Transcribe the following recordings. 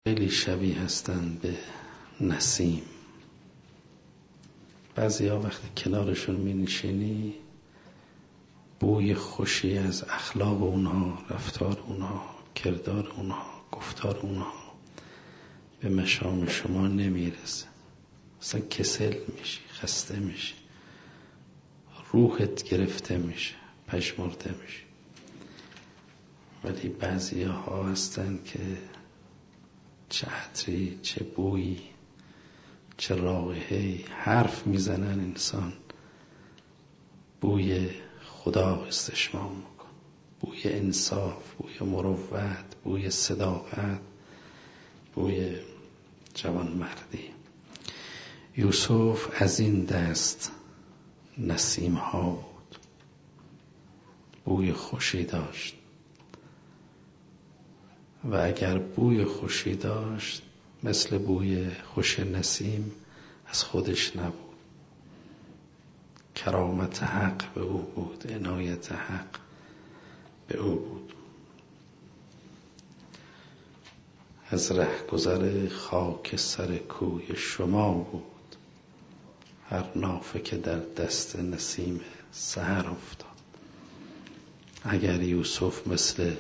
خیلی شبیه هستن به نسیم. بعضیا وقتی کنارشون می نشینی بوی خوشی از اخلاق اونها، رفتار اونها، کردار اونها، گفتار اونها به مشام شما نمیرسه. اصلا کسل میشی، خسته میشی، روحت گرفته میشه، پژمرده میشی. ولی بعضی‌ها هستن که چه عطری، چه بویی، چه رائحه‌ای، حرف میزنن انسان بوی خدا استشمام میکن، بوی انصاف، بوی مروت، بوی صداقت، بوی جوانمردی. یوسف از این دست نسیم ها بود، بوی خوشی داشت و اگر بوی خوشی داشت مثل بوی خوش نسیم از خودش نبود. کرامت حق به او بود، عنایت حق به او بود. از رهگذر خاک سر کوی شما بود هر نافه که در دست نسیم سحر افتاد. اگر یوسف مثل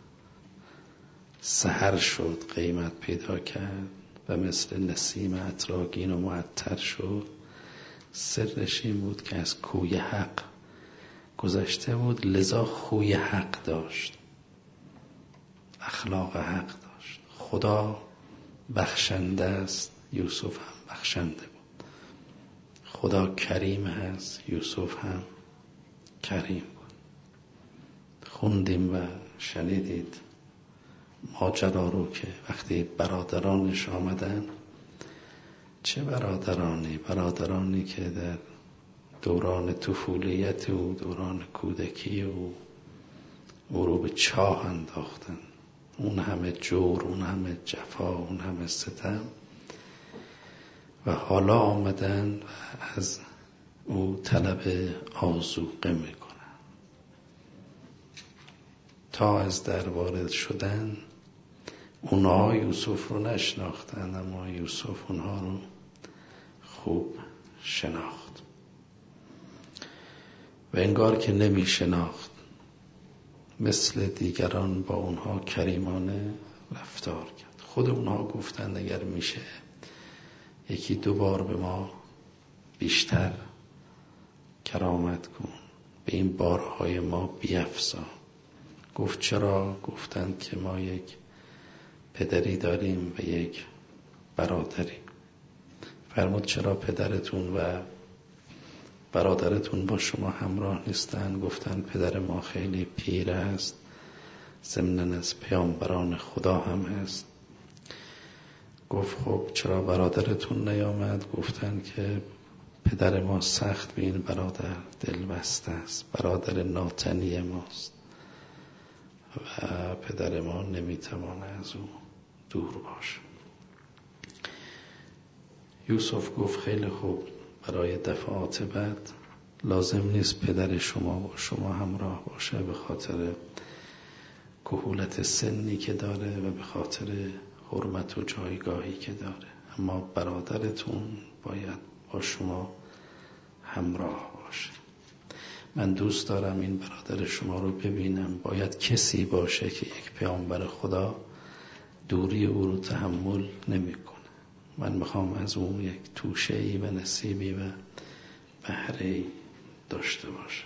سحر شد، قیمت پیدا کرد و مثل نسیم عطرآگین و معطر شد، سرش این بود که از کوی حق گذشته بود، لذا خوی حق داشت، اخلاق حق داشت. خدا بخشنده است، یوسف هم بخشنده بود. خدا کریم هست، یوسف هم کریم بود. خوندیم و شنیدید ماجرا رو که وقتی برادرانش آمدن، چه برادرانی که در دوران طفولیت او، دوران کودکی او رو به چاه انداختن. اون همه جور، اون همه جفا، اون همه ستم، و حالا آمدن و از او طلب آذوقه میکنن. تا از در وارد شدن اونها یوسف رو نشناختن، اما یوسف اونها رو خوب شناخت و انگار که نمی شناخت، مثل دیگران با اونها کریمانه رفتار کرد. خود اونها گفتند اگر میشه یکی دو بار به ما بیشتر کرامت کن، به این بارهای ما بیفزا. گفت چرا؟ گفتند که ما یک پدری داریم و یک برادری. فرمود چرا پدرتون و برادرتون با شما همراه نیستن؟ گفتن پدر ما خیلی پیر است، ضمناً از پیامبران خدا هم هست. گفت خب چرا برادرتون نیامد؟ گفتن که پدر ما سخت به این برادر دلبسته است، برادر ناتنی ماست و پدر ما نمیتوانه از او دور باشه. یوسف گفت خیلی خوب، برای دفعات بعد لازم نیست پدر شما با شما همراه باشه، به خاطر کهولت سنی که داره و به خاطر حرمت و جایگاهی که داره، اما برادرتون باید با شما همراه باشه. من دوست دارم این برادر شما رو ببینم. باید کسی باشه که یک پیامبر خدا دوری او رو تحمل نمیکنه. من میخوام از اون یک توشه‌ای و نصیبی و بهره‌ای داشته باشه.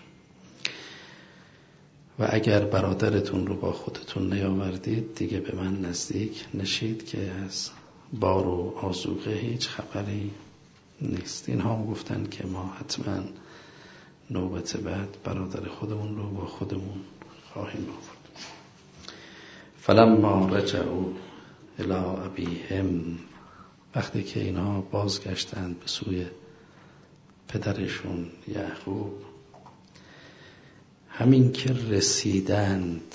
و اگر برادرتون رو با خودتون نیاوردید دیگه به من نزدیک نشید که از بار و آذوقه هیچ خبری نیست. اینها هم گفتن که ما حتما نوبت بعد برادر خودمون رو با خودمون خواهیم آورد. فلما رجعوا الی ابیهم، وقتی که اینها بازگشتند به سوی پدرشون یعقوب، همین که رسیدند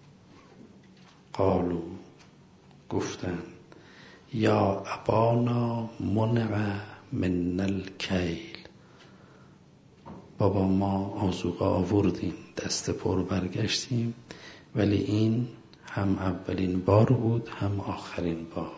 قالو، گفتند یا ابانا منع من الکیل، بابا ما آذوقه آوردیم، دست پر برگشتیم، ولی این هم اولین بار بود هم آخرین بار.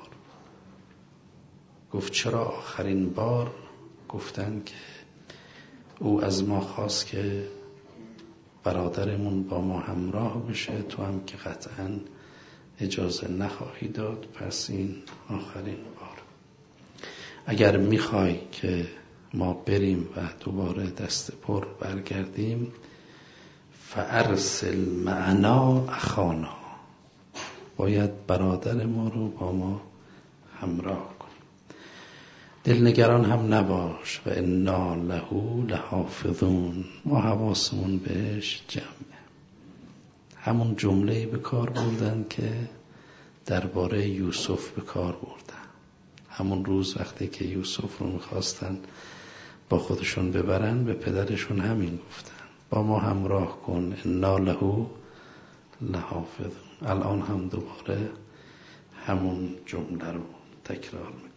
گفت چرا آخرین بار؟ گفتن که او از ما خواست که برادرمون با ما همراه بشه، تو هم که قطعاً اجازه نخواهی داد، پس این آخرین بار. اگر میخوای که ما بریم و دوباره دست پر برگردیم، فارسل معنا اخانا، باید برادر ما رو با ما همراه کنیم. دلنگران هم نباش، و انا له لحافظون، ما حواسمون بهش جمعه. همون جمله‌ای به کار بردن که درباره یوسف به کار بردن. همون روز وقتی که یوسف رو میخواستن با خودشون ببرن، به پدرشون همین گفتن، با ما همراه کن، انا له لحافظون. الان هم دوباره همون جمله رو تکرار میکنن.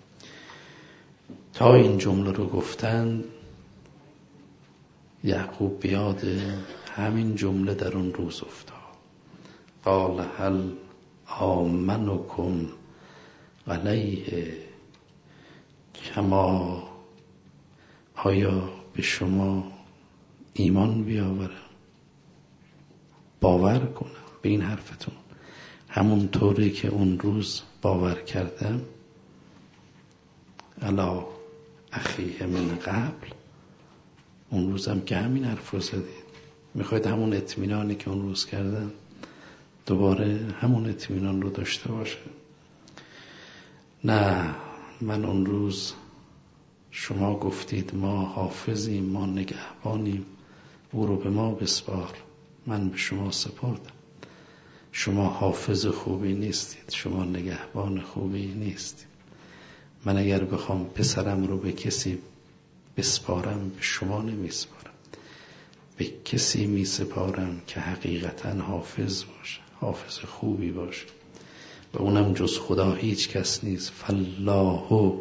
تا این جمله رو گفتن، یعقوب بیاد همین جمله در اون روز افتاد. قال هل آمنکم علیه کما، آیا به شما ایمان بیاورم، باور کنم به این حرفتون همون طوری که اون روز باور کردم؟ الا اخیه من قبل، اون روزم که همین حرف رو زدید، میخواید همون اطمینانی که اون روز کردم دوباره همون اطمینان رو داشته باشه؟ نه، من اون روز شما گفتید ما حافظیم، ما نگهبانیم، او رو به ما بسپار، من به شما سپردم. شما حافظ خوبی نیستید، شما نگهبان خوبی نیستید. من اگر بخوام پسرم رو به کسی بسپارم، به شما نمیسپارم، به کسی میسپارم که حقیقتا حافظ باشه، حافظ خوبی باشه، و اونم جز خدا هیچ کس نیست. فالله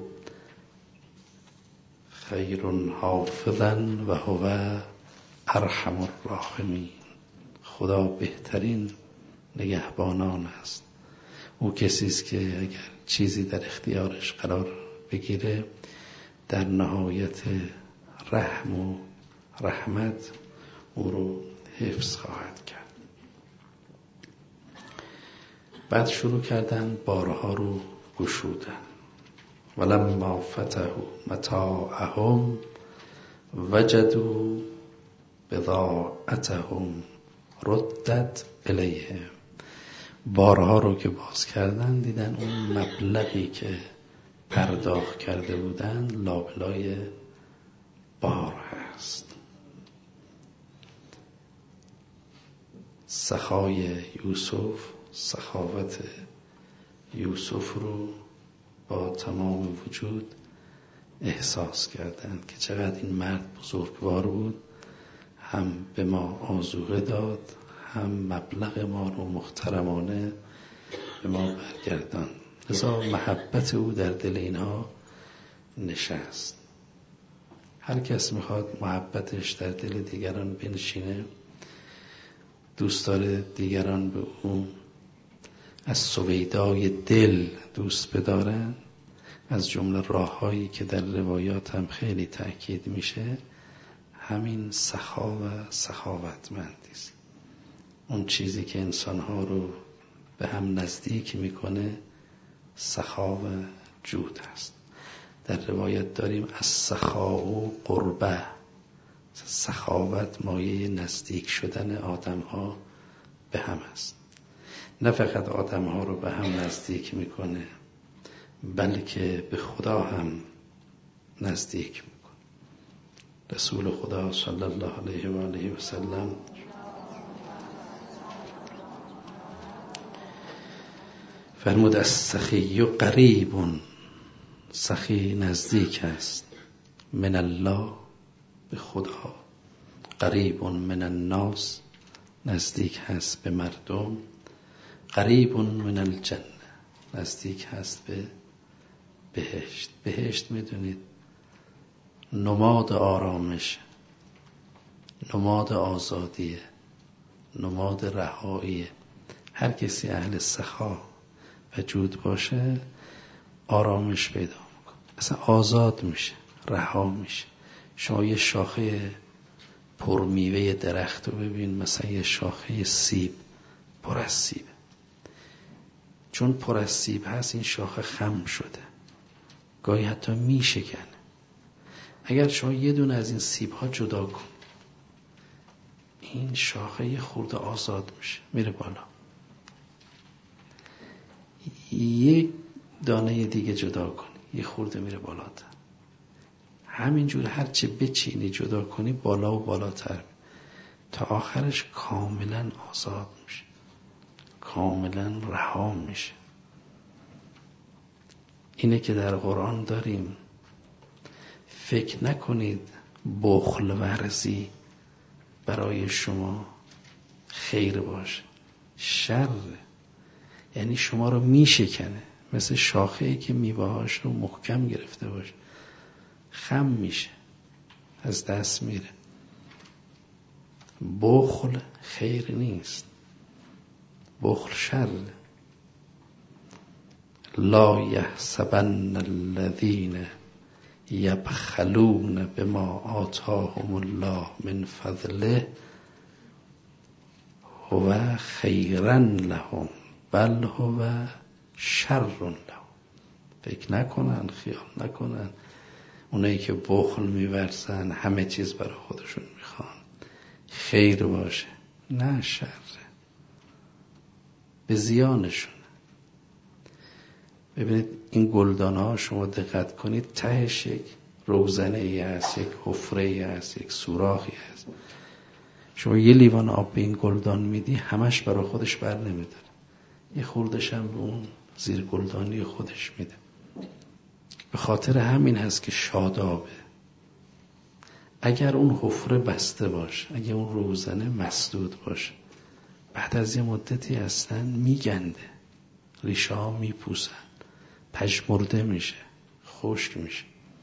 خیر حافظا و هو ارحم الراحمین. خدا بهترین نگهبانان است. او کسی است که اگر چیزی در اختیارش قرار بگیره، در نهایت رحم و رحمت او رو حفظ خواهد کرد. بعد شروع کردن بارها رو گشودن. ولما فتحوا متاعهم وجدوا بضاعتهم ردت الیهم. بارها رو که باز کردن، دیدن اون مبلغی که پرداخت کرده بودن لابلای بار هست. سخای یوسف، سخاوت یوسف رو با تمام وجود احساس کردند که چقدر این مرد بزرگوار بود، هم به ما آذوقه داد، هم مبلغ ما رو محترمانه به ما برگردان. لذا محبت او در دل اینها نشست. هر کس میخواد محبتش در دل دیگران بنشینه، دوست داره دیگران به او از سویدای دل دوست بدارن، از جمله راههایی که در روایات هم خیلی تأکید میشه همین سخا و سخاوتمندی است. اون چیزی که انسانها رو به هم نزدیک میکنه سخا و جود است. در روایت داریم از سخا و قربه، سخاوت مایه نزدیک شدن آدم ها به هم است. نه فقط آدم ها رو به هم نزدیک میکنه، بلکه به خدا هم نزدیک میکنه. رسول خدا صلی الله علیه و آله و سلم فرمود السخی قریب، سخی نزدیک است، من الله، به خدا، قریب من الناس، نزدیک هست به مردم، قریب من الجنه، نزدیک هست به بهشت. بهشت میدونید نماد آرامش، نماد آزادیه، نماد رهایی. هر کسی اهل سخا و جود باشه آرامش پیدا میکنه، اصلا آزاد میشه، رها میشه. شما یه شاخه پرمیوه درخت رو ببین، مثلا یه شاخه سیب پر از سیبه، چون پر از سیب هست این شاخه خم شده، گاهی حتی میشکنه. اگر شما یه دونه از این سیب ها جدا کن، این شاخه یه خورده آزاد میشه، میره بالا. یک دانه دیگه جدا کن، یه خورده میره بالاتر. همینجور هرچه بچینی جدا کنی بالا و بالاتر تا آخرش کاملا آزاد میشه، کاملا رها میشه. اینه که در قرآن داریم. فکر نکنید بخل ورزی برای شما خیر باشه، شر. یعنی شما رو میشکنه، مثل شاخه‌ای که میوه‌هاش رو محکم گرفته باشه، خم میشه، از دست میره. بخل خیر نیست، بخل شر. لا یحسبن الذین یبخلون بما آتاهم الله من فضله هو خیرا لهم بل هو شر لهم. فکر نکنن، خیال نکنن اونایی که بخل میورزن همه چیز برای خودشون میخوان خیر باشه، نه، شره، به زیانشون. ببینید این گلدانه ها شما دقت کنید تهش یک روزنه ای هست، یک حفره ای هست، یک سوراخی هست. شما یه لیوان آب به این گلدان میدی همش برای خودش بر نمیداره، یه خوردش هم به اون زیر گلدانی خودش میده. به خاطر همین هست که شادابه. اگر اون حفره بسته باشه، اگر اون روزنه مسدود باشه، بعد از یه مدتی اصلا میگنده، ریشه ها میپوسن، پژمرده میشه، خشک میشه.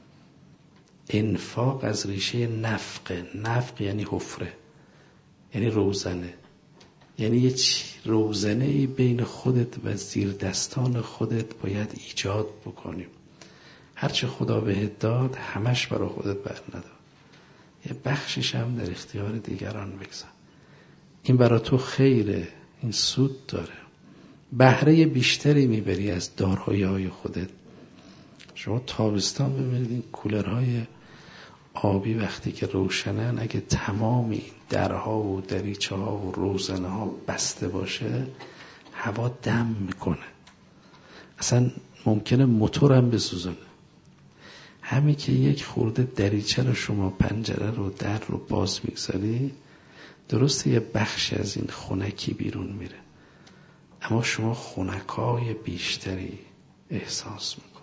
انفاق از ریشه نفق یعنی حفره، یعنی روزنه، یعنی یه روزنه ای بین خودت و زیر دستان خودت باید ایجاد بکنیم. هرچه خدا بهت داد همش برای خودت بر نداد، یه بخشش هم در اختیار دیگران بگذار. این برای تو خیره، این سود داره، بهره بیشتری میبری از دارایی‌های خودت. شما تابستان ببینید این کولرهای آبی وقتی که روشنن، اگه تمام این درها و دریچه ها و روزنه ها بسته باشه هوا دم میکنه، اصلا ممکنه موتور هم بسوزونه. همین که یک خورده دریچه رو شما، پنجره رو، در رو باز میگذاری، درسته یه بخش از این خنکی بیرون میره، اما شما خنکای بیشتری احساس میکنی.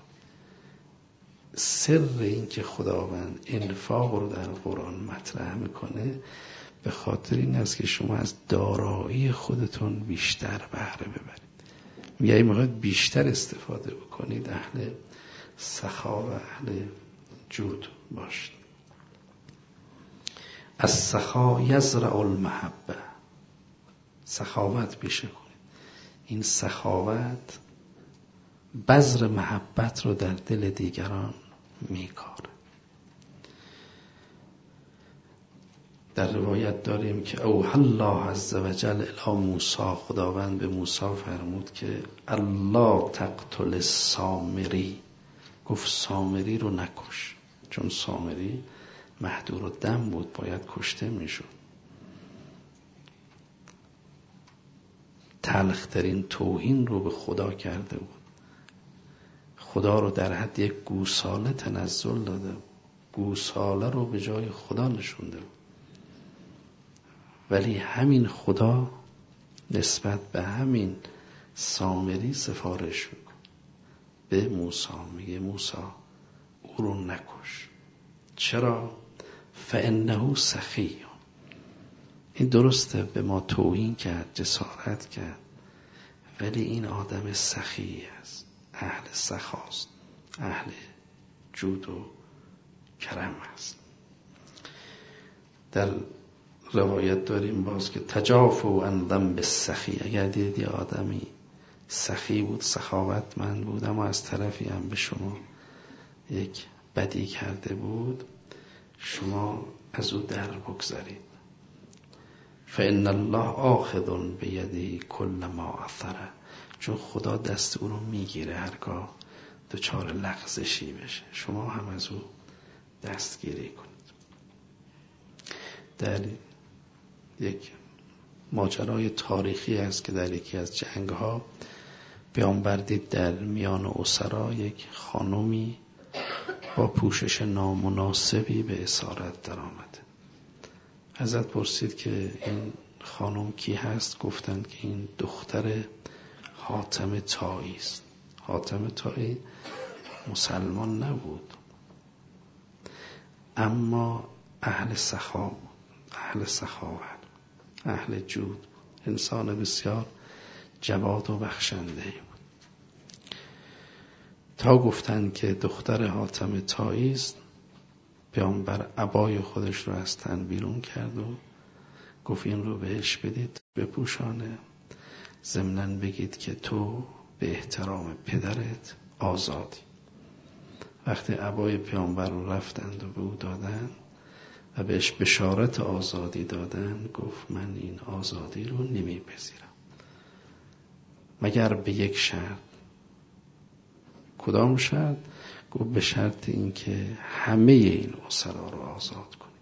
سر این که خداوند انفاق رو در قرآن مطرح میکنه به خاطر این است که شما از دارایی خودتون بیشتر بهره ببرید. یعنی میخواید بیشتر استفاده بکنید، اهل سخا و اهل جود باشید. از سخا یزرع المحبه، سخاوت بیشه کنید. این سخاوت بذر محبت رو در دل دیگران میکاره. در روایت داریم که اوحی الله عز وجل الی موسی، خداوند به موسی فرمود که الله تقتل السامری، گفت سامری رو نکش، چون سامری محدور الدم بود، باید کشته میشد. تلخترین توهین رو به خدا کرده بود، خدا رو در حد یک گوساله تنزل داده بود، گوساله رو به جای خدا نشونده بود. ولی همین خدا نسبت به همین سامری سفارش میکنه به موسی، میگه موسی او رو نکش. چرا؟ فانه سخی. این درسته به ما توهین کرد، جسارت کرد، ولی این آدم سخی است، اهل سخاست، اهل جود و کرم است. در روایت داریم باز که تجافوا عن ذنب السخی، اگر دیدی آدمی سخی بود، سخاوتمند بود، اما از طرفی هم به شما یک بدی کرده بود، شما از او در بگذارید. فإن الله آخذ بیده کل ما اثره، چون خدا دست او رو میگیره هرگاه دچار لغزشی بشه، شما هم از او دستگیری کنید. در یک ماجرای تاریخی است که در یکی از جنگ‌ها پیامبر دید در میان اسرا یک خانمی با پوشش نامناسبی به اسارت در آمده. حضرت پرسید که این خانم کی هست؟ گفتند که این دختر حاتم طایی است. حاتم طایی مسلمان نبود، اما اهل سخا بود، اهل سخاوت، اهل جود، انسان بسیار جواد و بخشنده بود. تا گفتند که دختر حاتم طایی است، پیامبر عبای خودش رو از تن بیرون کرد و گفت این رو بهش بدید بپوشانه، ضمناً بگید که تو به احترام پدرت آزادی. وقتی عبای پیامبر رو رفتند و به او دادن و بهش بشارت آزادی دادن، گفت من این آزادی رو نمیپذیرم مگر به یک شرط. کدام شرط؟ گفت به شرط این که همه این اسرا رو آزاد کنی.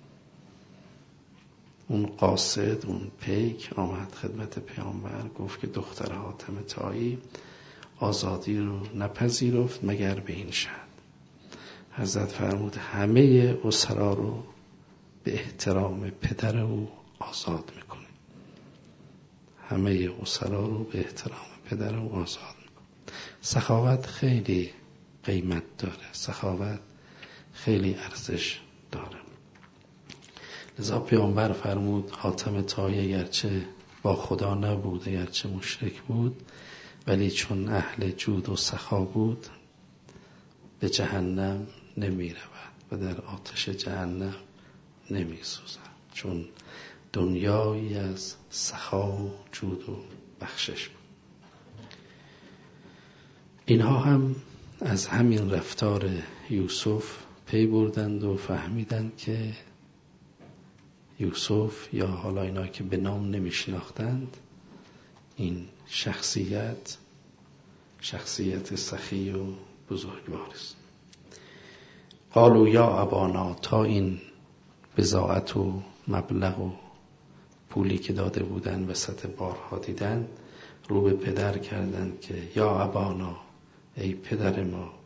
اون قاصد، اون پیک آمد خدمت پیامبر، گفت که دختر حاتم طایی آزادی رو نپذیرفت مگر به این شرط. حضرت فرمود همه اسرا رو به احترام پدر او آزاد میکنه. همه اسرا رو به احترام پدر او آزاد میکنه. سخاوت خیلی قیمت داره، سخاوت خیلی ارزش داره. لذا پیامبر فرمود حاتم طایی اگرچه با خدا نبود، اگرچه مشرک بود، ولی چون اهل جود و سخا بود به جهنم نمی رود و در آتش جهنم نمی سوزد، چون دنیایی از سخا و جود و بخشش بود. اینها هم از همین رفتار یوسف پی بردند و فهمیدند که یوسف، یا حالا اینا که به نام نمیشناختند، این شخصیت سخی و بزرگوار است. قالوا یا ابانا، تا این بضاعت و مبلغ و پولی که داده بودن وسط بارها دیدن، رو به پدر کردند که یا ابانا، ای پدر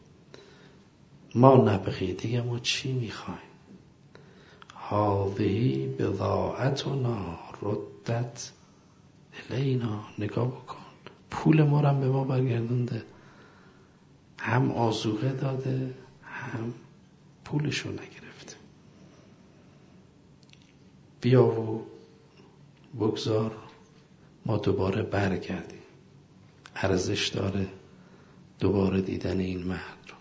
ما نبغی، دیگه ما چی میخوایم؟ هذه بضاعتنا ردت الینا، نگاه بکن پول ما رو هم به ما برگردونده، هم آذوقه داده هم پولشو نگرفته. بیا و بگذار ما دوباره برگردیم، ارزش داره دوباره دیدن این مرد رو.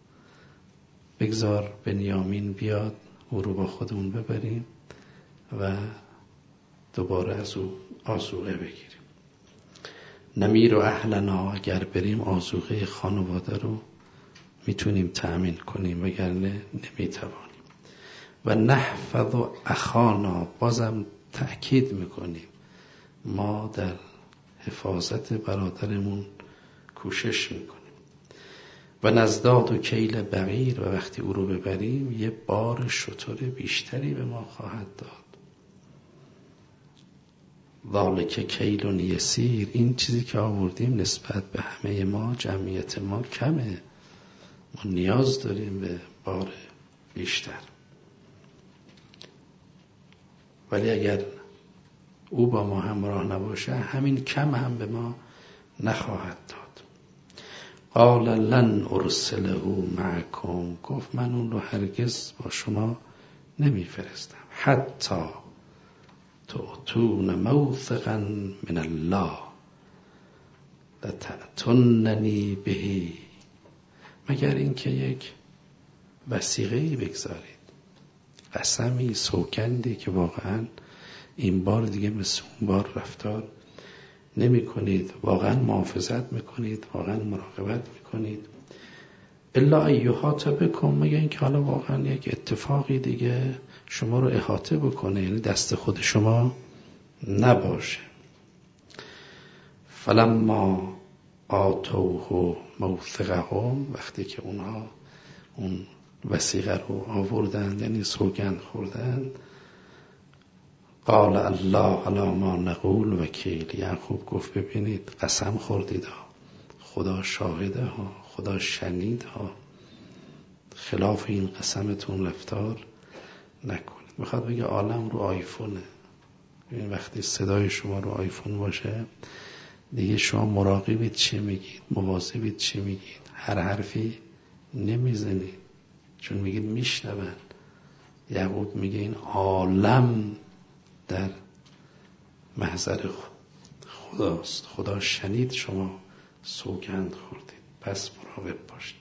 بگذار بنیامین بیاد، او رو با خودمون ببریم و دوباره از او آذوقه بگیریم. نمیر و اهلنا، اگر بریم آذوقه خانواده رو میتونیم تأمین کنیم، وگرنه نمیتوانیم. و نحفظ اخانا، بازم تأکید میکنیم ما در حفاظت برادرمون کوشش میکنیم. و نزداد و کیل بعیر، و وقتی او رو ببریم یه بار شتر بیشتری به ما خواهد داد. ذالک کیل یسیر، این چیزی که آوردیم نسبت به همه ما، جمعیت ما کمه، ما نیاز داریم به بار بیشتر. ولی اگر او با ما همراه نباشه همین کم هم به ما نخواهد داد. قال لن ارسله معکم، گفت من اون رو هرگز با شما نمیفرستم، حتی تؤتون موثقا من الله لتأتوننی به، مگر اینکه یک وثیقه‌ای بگذارید، قسمی، سوگندی که واقعا این بار دیگه مثل اون بار رفتار نمی کنید، واقعا محافظت میکنید، واقعا مراقبت میکنید. الا ایحاط بکن، مگه اینکه حالا واقعا یک اتفاقی دیگه شما رو احاطه بکنه، یعنی دست خود شما نباشه. فلما آتوه موثقهم، وقتی که اونها اون وثیقه رو آوردن، یعنی سوگند خوردن، قال الله علی ما نقول وکیل. یعقوب گفت ببینید قسم خوردید ها، خدا شاهده ها، خدا شنید ها، خلاف این قسمتون رفتار نکنید. میخواد بگه عالم رو آیفونه. این وقتی صدای شما رو آیفون باشه دیگه شما مراقبید چی میگید، مواظبید چی میگید، هر حرفی نمیزنید چون میگید میشنون. یعقوب میگه این عالم در محضر خداست، خدا شنید شما سوگند خوردید، پس مراقب باشید.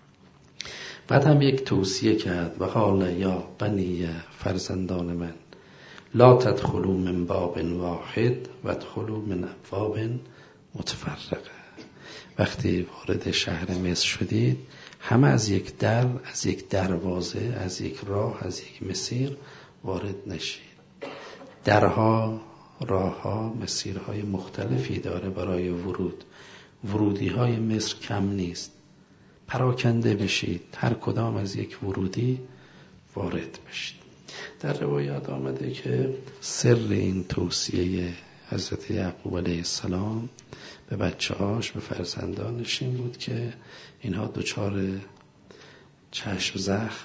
بعد هم یک توصیه کرد و قال یا بنی فرزندان من لا تدخلوا من باب واحد و ادخلوا من ابواب متفرقه. وقتی وارد شهر مصر شدید همه از یک در، از یک دروازه، از یک راه، از یک مسیر وارد نشید. درها، راهها، مسیرهای مختلفی داره برای ورود. ورودی های مصر کم نیست. پراکنده بشید، هر کدام از یک ورودی وارد بشید. در روایات آمده که سر این توصیه حضرت یعقوب علیه السلام به بچه‌هاش، به فرزندانش این بود که اینها دچار چشم زخم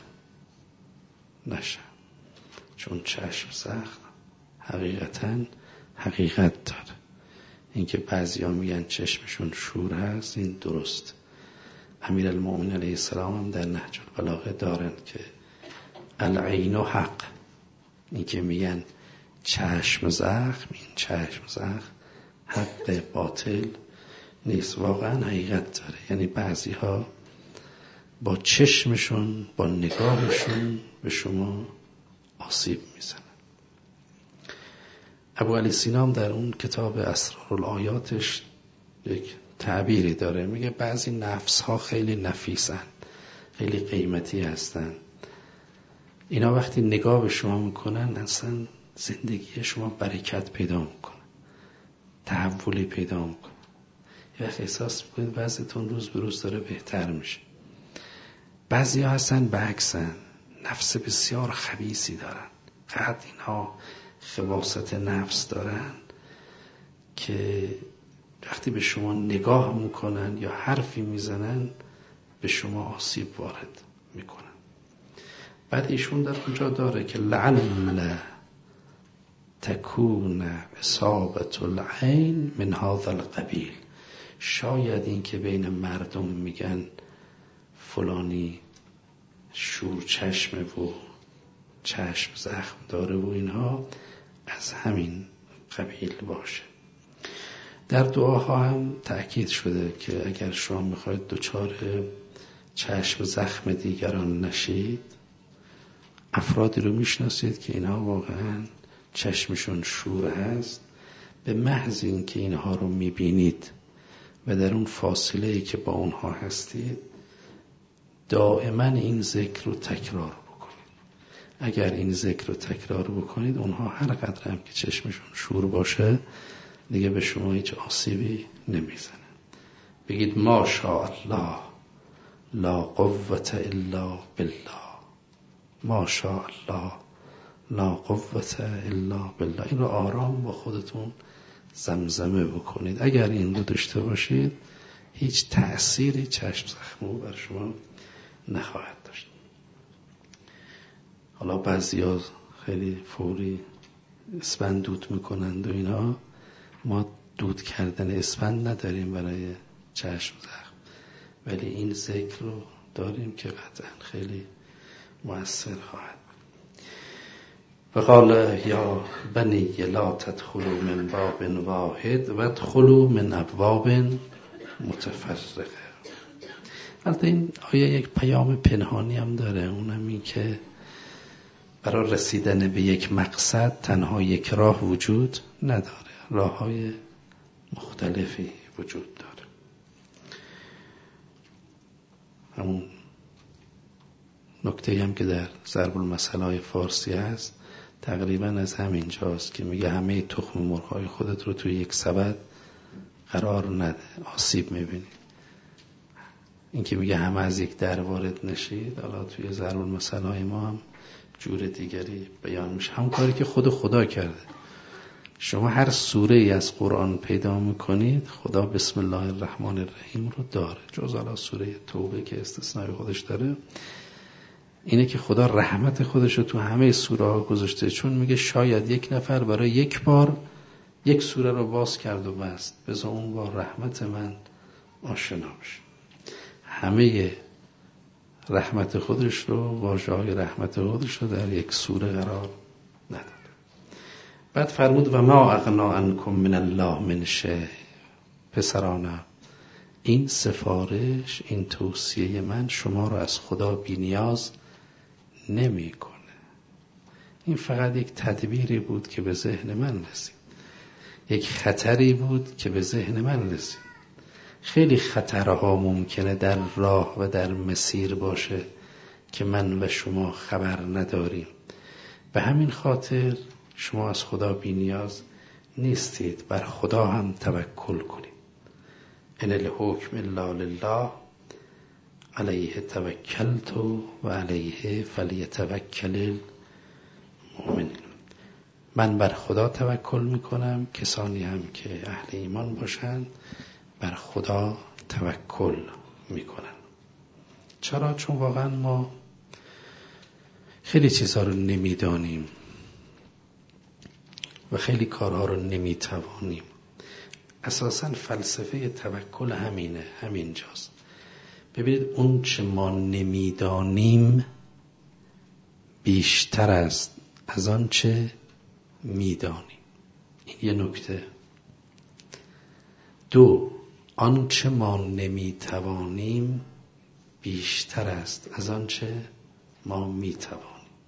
نشن، چون چشم زخم حقیقتاً حقیقت داره. اینکه بعضیا میگن چشمشون شور هست، این درست. امیرالمومنین علیه السلام هم در نهج البلاغه دارن که العین حق. اینکه میگن چشم زخم، این چشم زخم حق باطل نیست، واقعا حقیقت داره. یعنی بعضی ها با چشمشون، با نگاهشون به شما آسیب میزنن. ابو علی سینا در اون کتاب اسرارالآیاتش یک تعبیری داره، میگه بعضی نفس ها خیلی نفیسن، خیلی قیمتی هستن. اینا وقتی نگاه به شما میکنن اصلا زندگی شما برکت پیدا میکنه، تحولی پیدا میکنه. یه وقت احساس میکنید وضعتون روز به روز داره بهتر میشه. بعضی ها هستن بعکسن، نفس بسیار خبیثی دارن. قد اینها خباثت نفس دارن که وقتی به شما نگاه میکنن یا حرفی میزنن به شما آسیب وارد میکنن. بعد ایشون در اونجا داره که لعل تکون اصابت العین من هذا القبیل. شاید این که بین مردم میگن فلانی شور چشمه و چشم زخم داره و اینها از همین قبیل باشه. در دعاها هم تأکید شده که اگر شما میخواید دچار چشم زخم دیگران نشید، افرادی رو میشناسید که اینها واقعا چشمشون شور هست، به محض این که اینها رو میبینید و در اون فاصله‌ای که با اونها هستید دائما این ذکر رو تکرار بکنید. اگر این ذکر رو تکرار بکنید اونها هر قدر هم که چشمشون شور باشه دیگه به شما هیچ آسیبی نمیزنه. بگید ما شاء الله لا قوة الا بالله، ما شاء الله لا قوة الا بالله. این رو آرام با خودتون زمزمه بکنید. اگر این رو داشته باشید هیچ تأثیری چشم زخمو بر شما نخواهد داشت. حالا بعضیا خیلی فوری اسفند دود میکنند و اینا، ما دود کردن اسفند نداریم برای چشم زخم، ولی این ذکر رو داریم که قطعا خیلی مؤثر خواهد. وقال یا بنی لا تدخلوا من باب واحد و ادخلوا من ابواب متفرقه. البته این آیه یک پیام پنهانی هم داره، اونم این که برای رسیدن به یک مقصد تنها یک راه وجود نداره، راه‌های مختلفی وجود داره. همون نکته هم که در ضرب المثل‌های فارسی هست تقریبا از همین جاست که میگه همه تخم مرغ‌های خودت رو توی یک سبد قرار نده، آسیب میبینی. این که میگه همه از یک در وارد نشید، حالا توی ضرب المثل‌های ما هم جور دیگری بیان میشه. همون کاری که خدا کرده. شما هر سوره ای از قرآن پیدا میکنید خدا بسم الله الرحمن الرحیم رو داره، جز حالا سوره توبه که استثنای خودش داره. اینه که خدا رحمت خودش رو تو همه سوره ها گذاشته، چون میگه شاید یک نفر برای یک بار یک سوره رو باز کرد و بست، بذار اون با رحمت من آشنا بشه. همه رحمت خودش رو، واژه‌های رحمت خودش رو در یک سوره قرار نداد. بعد فرمود و ما اغنا عنکم من الله من شیء. پسرانم، این سفارش، این توصیه من شما رو از خدا بی نیاز نمی کنه. این فقط یک تدبیری بود که به ذهن من رسید، یک خطری بود که به ذهن من رسید. خیلی خطرها ممکنه در راه و در مسیر باشه که من و شما خبر نداریم. به همین خاطر شما از خدا بی نیاز نیستید، بر خدا هم توکل کنید. ان الحکم الا لله علیه توکلت و علیه فلیتوکل المؤمنون. من بر خدا توکل میکنم، کسانی هم که اهل ایمان باشند بر خدا توکل میکنن. چرا؟ چون واقعا ما خیلی چیزها رو نمیدانیم و خیلی کارها رو نمیتوانیم. اساساً فلسفه توکل همینجاست. ببینید اون چه ما نمیدانیم بیشتر است از آن چه میدانیم. این یه نکته. دو، آن چه ما نمیتوانیم بیشتر است از آن چه ما میتوانیم.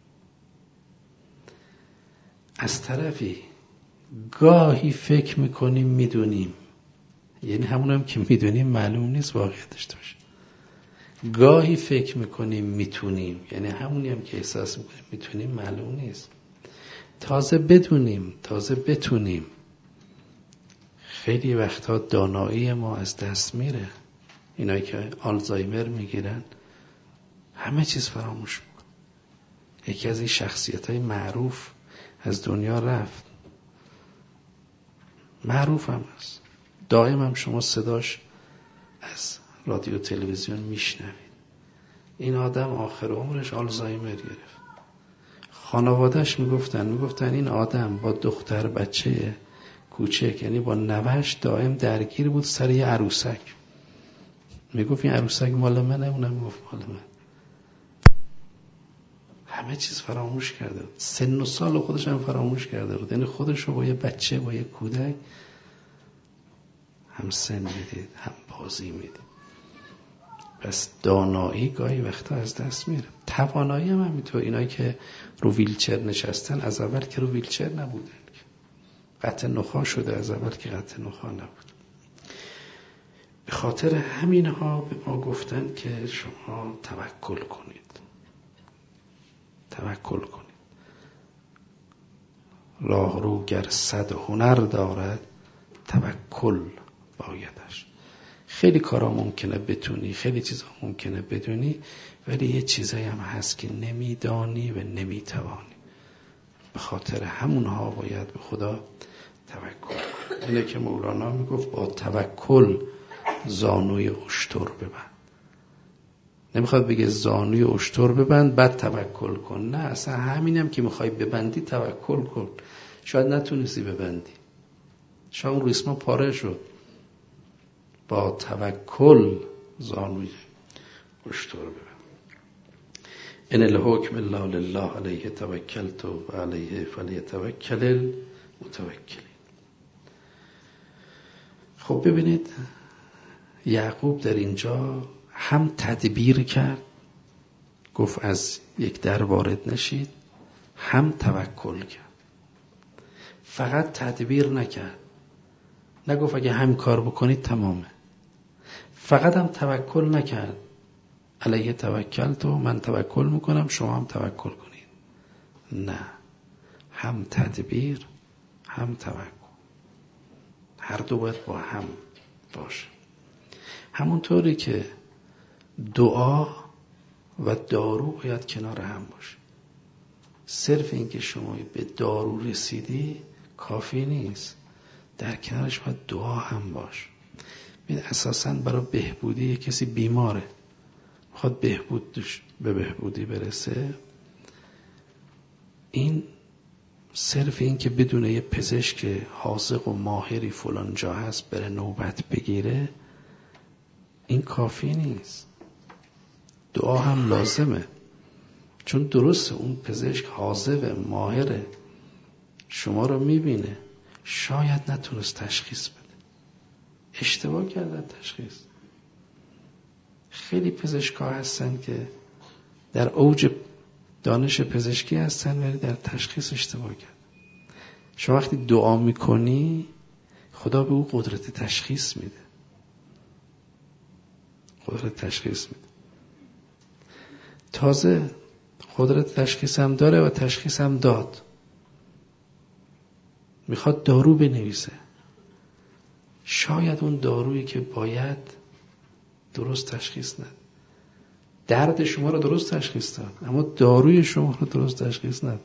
از طرفی گاهی فکر میکنیم میدونیم، یعنی همون هم که میدونیم معلوم نیست واقعیتش باشه. گاهی فکر میکنیم میتونیم، یعنی همونی هم که احساس میکنیم میتونیم معلوم نیست. تازه بدونیم، تازه بتونیم. خیلی وقتا دانایی ما از دست میره. اینایی که آلزایمر میگیرن همه چیز فراموش میکنن. یکی از این شخصیت‌های معروف از دنیا رفت، معروف هم است، دائم هم شما صداش از رادیو تلویزیون میشنوید. این آدم آخر عمرش آلزایمر گرفت. خانواده‌اش میگفتن این آدم با دختر بچه کوچک، یعنی با نوش، دائم درگیر بود سر یه عروسک. میگفت این عروسک مال منه، اونم میگفت مال من. همه چیز فراموش کرده بود، سن و سال خودش هم فراموش کرده بود. یعنی خودش رو با یه بچه، با یه کودک هم سن میدید هم بازی میدید. پس دانایی گاهی وقتا از دست میره. توانایی هم همینطور. اینایی که رو ویلچر نشستن از اول که رو ویلچر نبودن، قطع نخاع شده از اول که قطع نخاع نبود. به خاطر همینها به ما گفتن که شما توکل کنید، توکل کنید. راهرو گر 100 هنر دارد توکل بایدش. خیلی کارا ممکنه بتونی، خیلی چیزا ممکنه بدونی، ولی یه چیزایی هم هست که نمیدانی و نمیتوانی. به خاطر همونها باید به خدا توکل کنید. اینه که مولانا میگفت با توکل زانوی اشتر ببند. نمیخواد بگه زانوی اشتر ببند بعد توکل کن، نه، اصلا همینم که میخوای ببندی توکل کن. شاید نتونستی ببندی، شاید اون ریسمان پاره شد. با توکل زانوی اشتر ببند. ان الحکم الا لله علیه توکلت و علیه فلیتوکل المتوکلین. خب ببینید یعقوب در اینجا هم تدبیر کرد، گفت از یک در وارد نشید، هم توکل کرد، فقط تدبیر نکرد، نگفت اگه هم کار بکنید تمامه. فقط هم توکل نکرد، علیه توکل تو، من توکل میکنم شما هم توکل کنید. نه، هم تدبیر هم توکل، هر دو باید با هم باشه. همونطوری که دعا و دارو باید کنار هم باشه. صرف اینکه شما به دارو رسیدی کافی نیست، در کنارش باید دعا هم باشه. این اساساً برای بهبودی کسی بیماره میخواد به بهبودی برسه، این صرف این که بدون یه پزشک حاذق و ماهری فلان جا هست بره نوبت بگیره این کافی نیست. دعا هم لازمه، چون درسته اون پزشک حاذق ماهره، شما رو میبینه، شاید نتونست تشخیص بده، اشتباه کردن تشخیص. خیلی پزشکا هستن که در اوج دانش پزشکی هستن ولی در تشخیص اشتباه کردن. شما وقتی دعا میکنی خدا به او قدرت تشخیص میده، قدرت تشخیص میده. تازه قدرت تشخیص هم داره و تشخیص هم داد، میخواد دارو بنویسه. شاید اون دارویی که باید درست تشخیص نداد، درد شما رو درست تشخیص داد اما داروی شما رو درست تشخیص نداد.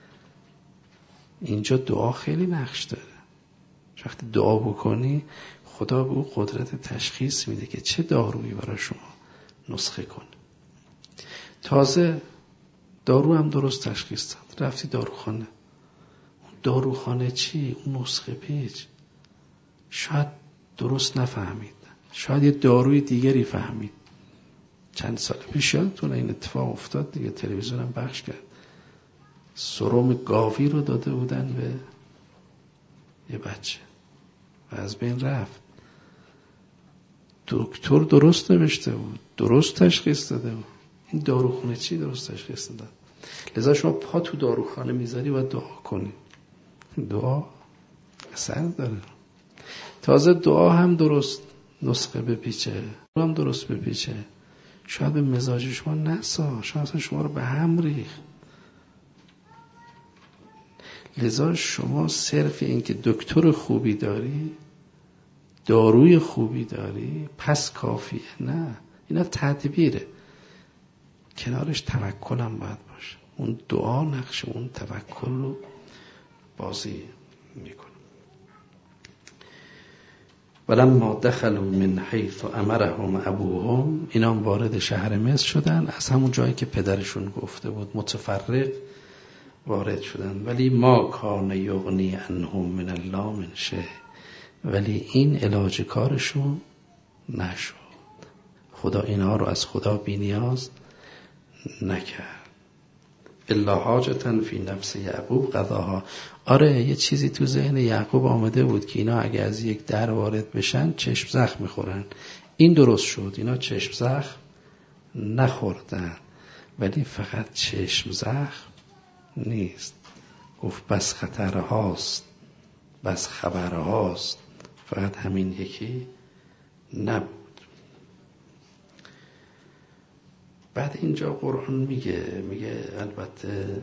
اینجا دعا خیلی نقش داره. وقتی دعا بکنی خدا به او قدرت تشخیص میده که چه دارویی برای شما نسخه کنه. تازه دارو هم درست تشخیص داد، رفتی داروخانه، اون داروخانه چی؟ اون نسخه پیچ شاید درست نفهمید، شاید یه داروی دیگری فهمید. چند سال پیش یادتونه این اتفاق افتاد دیگه، تلویزیون هم پخش کرد، سرم گاوی رو داده بودن به یه بچه و از بین رفت. دکتر درست نوشته بود، درست تشخیص داده بود، این داروخانه چی درست تشخیص داد. لذا شما پا تو داروخانه میذاری و دعا کنی، دعا اثر داره. تازه دعا هم درست نسخه بپیچه، هم درست بپیچه، شاید به مزاج شما نسا، شاید شما رو به هم ریخت. لذا شما صرف این که دکتر خوبی داری، داروی خوبی داری، پس کافیه؟ نه، اینا تدبیره، کنارش توکل هم باید باشه. اون دعا نقش اون توکل رو بازی میکنه. ولما دخلوا من حیث امرهم ابوهم، اینا وارد شهر مصر شدن، از همون جایی که پدرشون گفته بود متفرق وارد شدن. ولی ما کان یغنی عنهم من الله من شیء، ولی این علاج کارشون نشد. خدا اینها رو از خدا بی نیاز نکرد. الا حاجتن فی نفس یعقوب قضاها. آره یه چیزی تو ذهن یعقوب آمده بود که اینا اگه از یک در وارد بشن چشم زخم میخورن. این درست شد، اینا چشم زخم نخوردن. ولی فقط چشم زخم نیست، گفت بس خطرهاست، بس خبرهاست، فقط همین یکی نبود. بعد اینجا قرآن میگه البته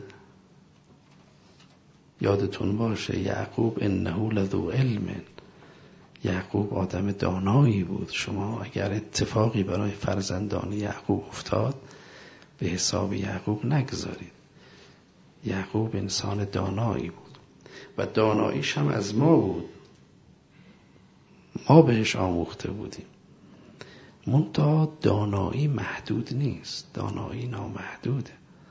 یادتون باشه یعقوب انه لذو علم، یعقوب آدم دانایی بود. شما اگر اتفاقی برای فرزندان یعقوب افتاد به حساب یعقوب نگذارید. یعقوب انسان دانایی بود و داناییش هم از ما بود، ما بهش آموخته بودیم. منتها دانایی محدود نیست، دانایی نامحدوده.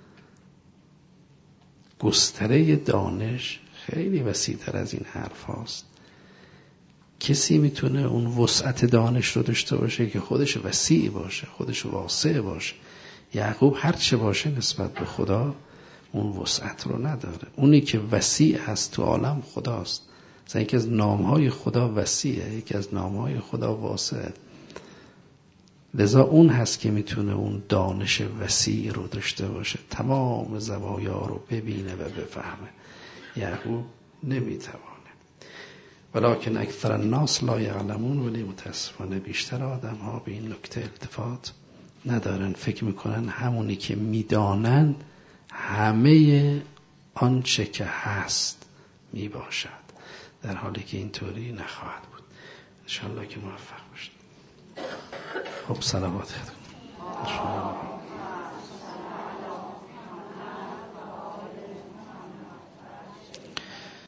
گستره دانش خیلی وسیع‌تر از این حرف هاست. کسی میتونه اون وسعت دانش رو داشته باشه که خودش وسیع باشه، خودش واسع باشه. یعقوب هر چه باشه نسبت به خدا اون وسعت رو نداره. اونی که وسیع هست تو عالم خداست. مثلا یکی از نامهای خدا وسیعه، یکی از نامهای خدا واسعه. لذا اون هست که میتونه اون دانش وسیع رو داشته باشه، تمام زوایا رو ببینه و بفهمه. یعقوب نمیتوانه. ولکن اکثر الناس لا یعلمون، ولی متاسفانه بیشتر آدم ها به این نکته التفات ندارن. فکر میکنن همونی که میدانن همه آنچه که هست میباشد، در حالی که اینطوری نخواهد بود. انشاءالله که موفق باشید. خب صلوات خدمت